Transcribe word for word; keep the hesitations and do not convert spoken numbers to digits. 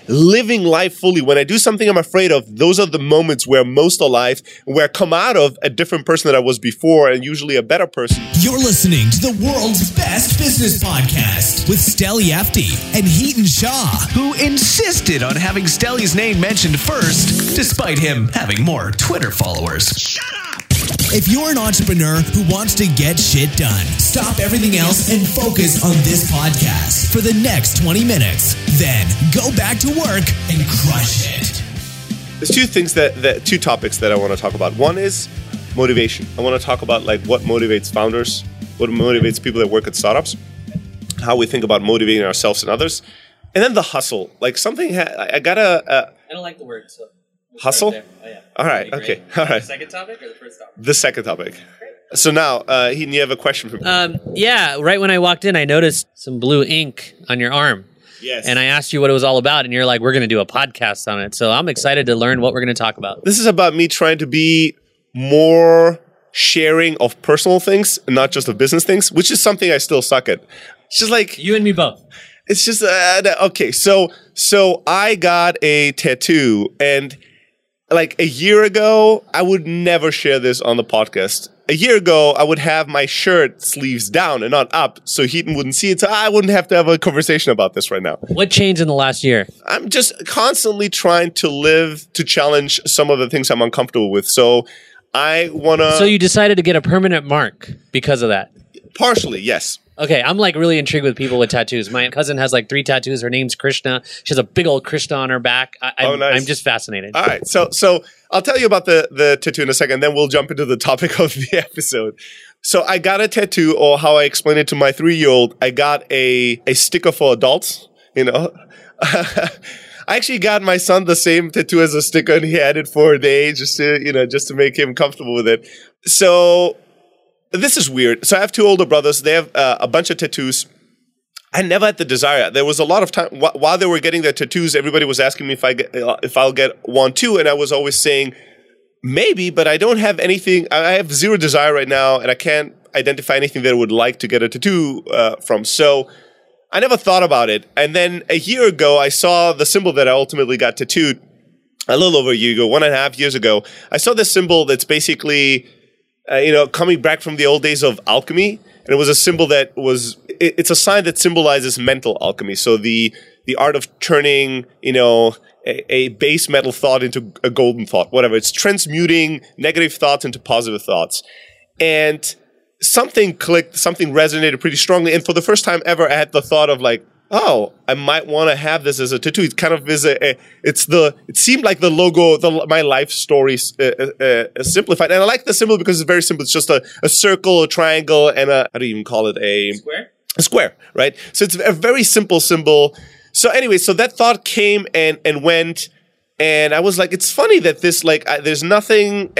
living life fully. When I do something I'm afraid of, those are the moments where I'm most alive, where I come out of a different person than I was before, and usually a better person. You're listening to the world's best business podcast with Steli Efti and Heaton Shaw, who insisted on having Steli's name mentioned first, despite him having more Twitter followers. Shut up! If you're an entrepreneur who wants to get shit done, stop everything else and focus on this podcast for the next twenty minutes. Then go back to work and crush it. There's two things that, that two topics that I want to talk about. One is motivation. I want to talk about like what motivates founders, what motivates people that work at startups, how we think about motivating ourselves and others, and then the hustle. Like something ha- I gotta. Uh, I don't like the word so. We'll hustle? Oh, yeah. All right. Okay. All right. The second topic or the first topic? The second topic. So now, uh, Heaton, you have a question for me. Um, yeah. Right when I walked in, I noticed some blue ink on your arm. Yes. And I asked you what it was all about, and you're like, we're going to do a podcast on it. So I'm excited to learn what we're going to talk about. This is about me trying to be more sharing of personal things and not just of business things, which is something I still suck at. It's just like... You and me both. It's just... Uh, okay, so so I got a tattoo, and... Like a year ago, I would never share this on the podcast. A year ago, I would have my shirt sleeves down and not up so Heaton wouldn't see it. So I wouldn't have to have a conversation about this right now. What changed in the last year? I'm just constantly trying to live to challenge some of the things I'm uncomfortable with. So I want to... So you decided to get a permanent mark because of that? Partially, yes. Okay, I'm like really intrigued with people with tattoos. My cousin has like three tattoos. Her name's Krishna. She has a big old Krishna on her back. I, I'm, Oh, nice. I'm just fascinated. All right, so so I'll tell you about the, the tattoo in a second, then we'll jump into the topic of the episode. So I got a tattoo, or how I explained it to my three-year-old, I got a, a sticker for adults, you know. I actually got my son the same tattoo as a sticker, and he had it for the age, just to, you know, just to make him comfortable with it. So... This is weird. So I have two older brothers. They have uh, a bunch of tattoos. I never had the desire. There was a lot of time wh- while they were getting their tattoos. Everybody was asking me if I get, uh, if I'll get one too, and I was always saying maybe, but I don't have anything. I have zero desire right now, and I can't identify anything that I would like to get a tattoo uh, from. So I never thought about it. And then a year ago, I saw the symbol that I ultimately got tattooed. A little over a year ago, one and a half years ago, I saw this symbol that's basically. Uh, you know, coming back from the old days of alchemy, and it was a symbol that was, it, it's a sign that symbolizes mental alchemy. So the the art of turning, you know, a, a base metal thought into a golden thought, whatever. It's transmuting negative thoughts into positive thoughts. And something clicked, something resonated pretty strongly. And for the first time ever, I had the thought of like, oh, I might want to have this as a tattoo. It kind of is a, a it's the, it seemed like the logo, the my life story uh, uh, uh, simplified. And I like the symbol because it's very simple. It's just a, a circle, a triangle, and a, how do you even call it? A square? A square, right? So it's a very simple symbol. So anyway, so that thought came and, and went. And I was like, it's funny that this, like, I, there's nothing